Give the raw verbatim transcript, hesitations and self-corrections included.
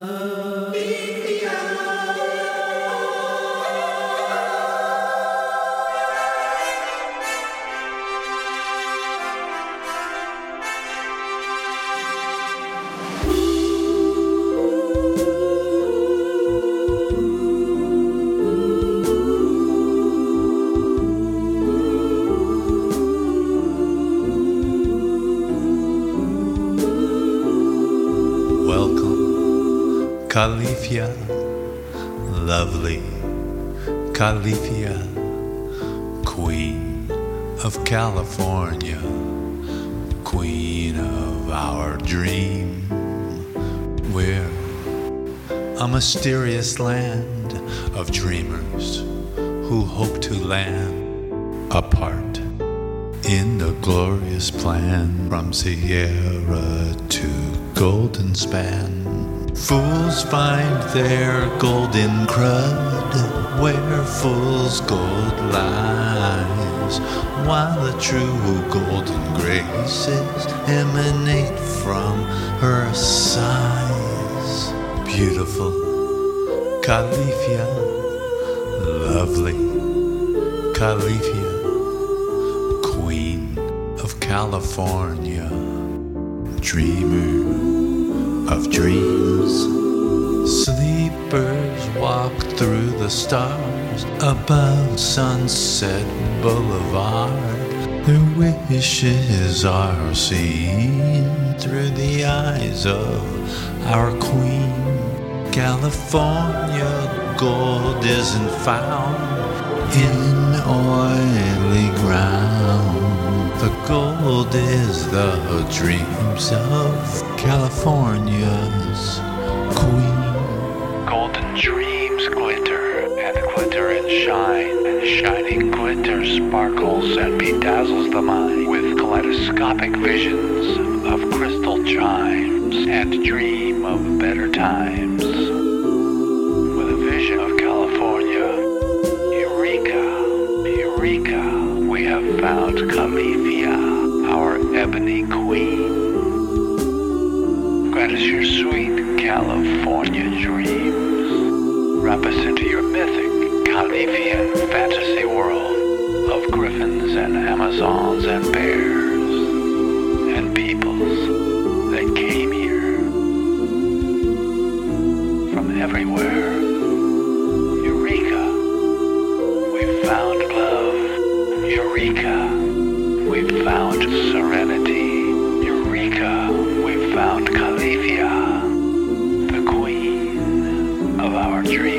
Califia, lovely Califia, Queen of California, Queen of our dream. We're a mysterious land of dreamers who hope to land apart in the glorious plan from Sierra to Golden Span. Fools find their golden crud where fool's gold lies, while the true golden graces emanate from her sighs. Beautiful Califia, lovely Califia, Queen of California, dreamer of dreams. Sleepers walk through the stars above Sunset Boulevard. Their wishes are seen through the eyes of our queen. California gold isn't found in oily ground. The gold is the dreams of California's queen. Golden dreams glitter and glitter and shine, and shining glitter sparkles and bedazzles the mind with kaleidoscopic visions of crystal chimes, and dream of better times. With a vision of California, Eureka, Eureka, we have found Califia, our ebony queen. Grant us your sweet California dreams. Wrap us into your mythic Califian fantasy world of griffins and Amazons and bears and peoples that came here from everywhere. Eureka, we found love. Eureka, we found serenity. Eureka, we found Califia, the queen of our dreams.